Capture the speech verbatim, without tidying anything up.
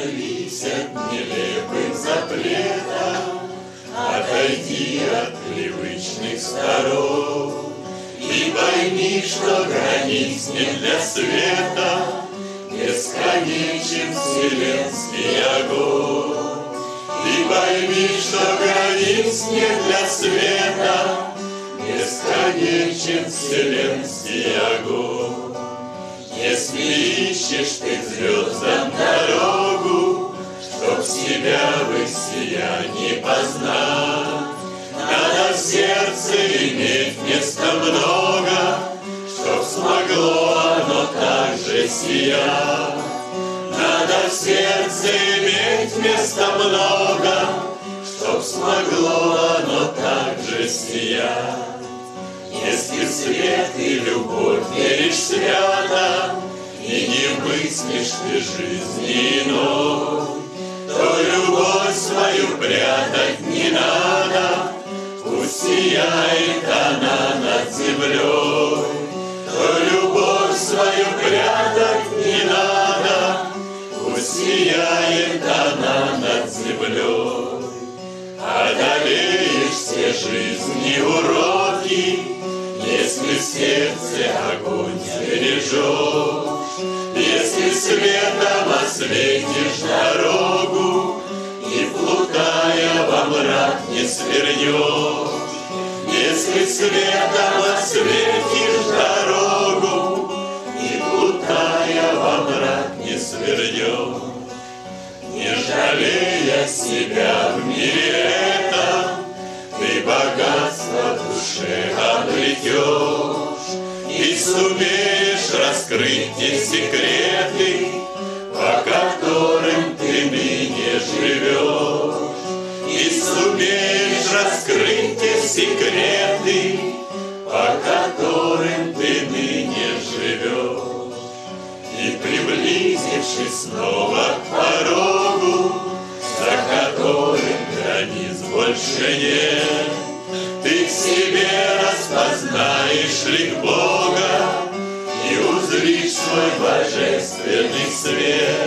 Оторвись от нелепых запретов, отойди от привычных сторон и пойми, что границ нет для света, бесконечен вселенский огонь. И пойми, что границ нет для света, бесконечен вселенский огонь. Если ищешь ты звездам дорогу, чтоб себя в их сиянии познать, надо в сердце иметь места много, чтоб смогло оно так же сиять. Надо в сердце иметь места много, чтоб смогло оно так же сиять. Если в свет и любовь веришь свято, и не мыслишь ты жизни иной, то любовь свою прятать не надо, пусть сияет она над землей. То любовь свою прятать не надо, пусть сияет она над землей. Одолеешь все жизни уроки, если в сердце огонь сбережешь, если светом осветишь дорогу и, плутая во мрак, не свернешь. Если светом осветишь дорогу и, плутая во мрак, не свернешь. Не жалея себя в мире этом, ты богатство душе обретешь и сумеешь раскрыть те секреты, по которым ты ныне живешь. И сумеешь раскрыть те секреты, по которым ты ныне живешь. И приблизившись снова к порогу, за которым границ больше нет, ты в себе распознаешь лик Бога и узришь свой божественный свет.